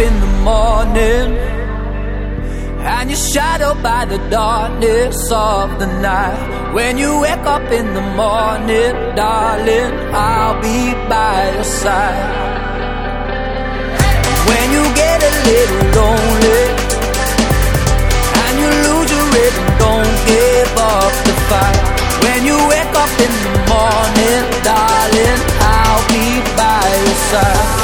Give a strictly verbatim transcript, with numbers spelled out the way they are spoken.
in the morning and you're shadowed by the darkness of the night. When you wake up in the morning, darling, I'll be by your side. When you get a little lonely and you lose your rhythm, don't give up the fight. When you wake up in the morning, darling, I'll be by your side.